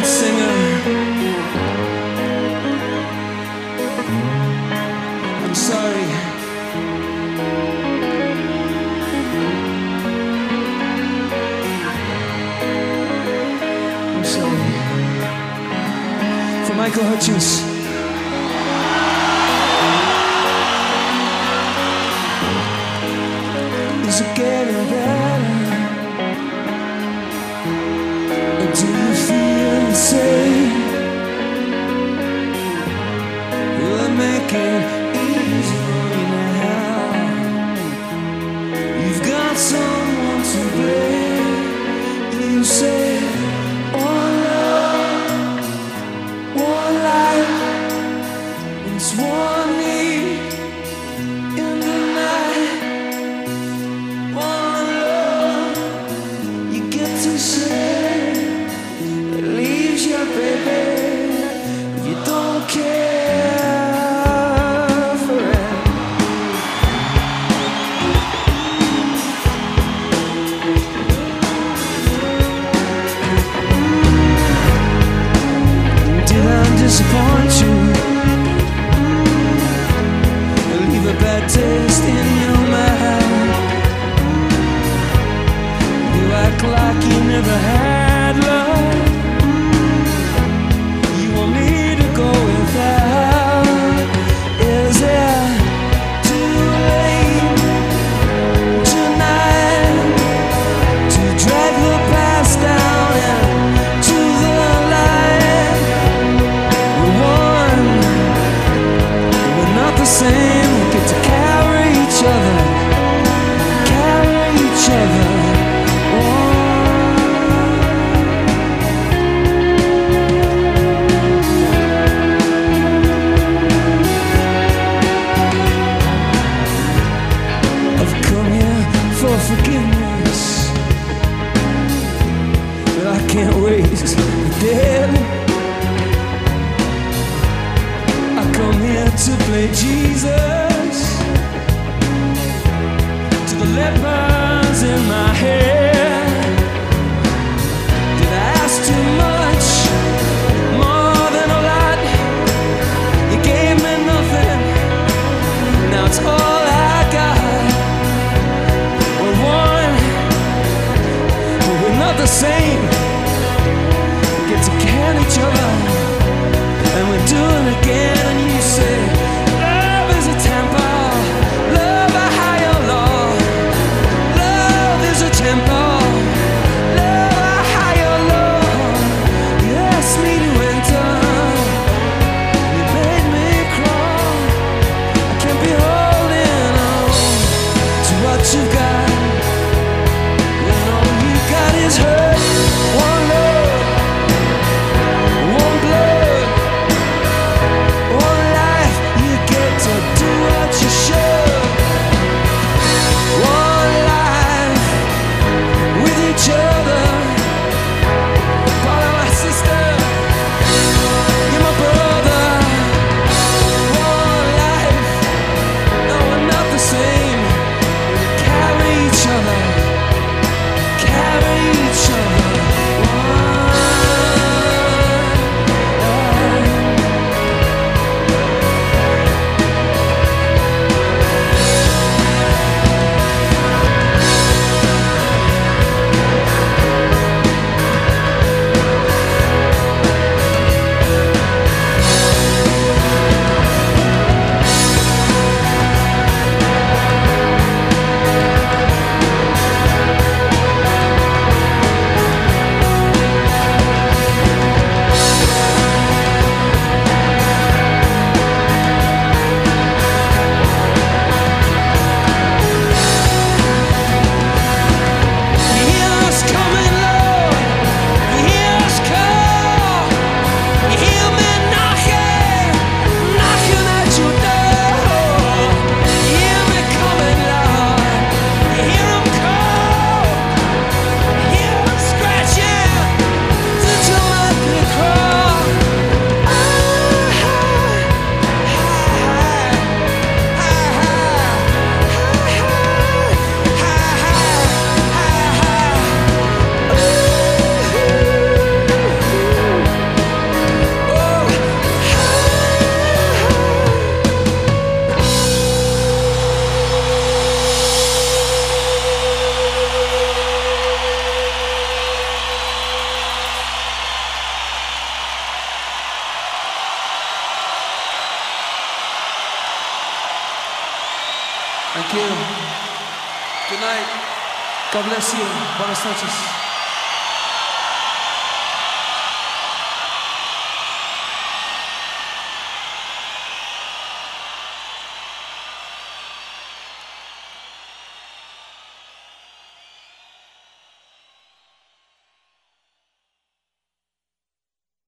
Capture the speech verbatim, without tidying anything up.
lead singer. I'm sorry. I'm sorry. For Michael Hutchence. Is it getting better? Or do you feel the same? Will it make it easier now? You've got someone to blame. You say one love, one life, it's one need in the night. One love you get to say that leaves you, baby, if you don't care for it. Did I disappoint you? Leave a bad taste in your mouth. You act like you never had love. You want me to go without. Is it too late tonight to drag the past down into the light? We're one, we're not the same. We get to carry each other, carry each other. For forgiveness, but I can't raise the dead. I come here to play Jesus to the lepers in my head. Did I ask too much, more than a lot? You gave me nothing, now it's all I got. Not the same. We get to can each other, and we're doing it again. And you say, love is a temple, love a higher law. Love is a temple. God bless you. Buenas noches.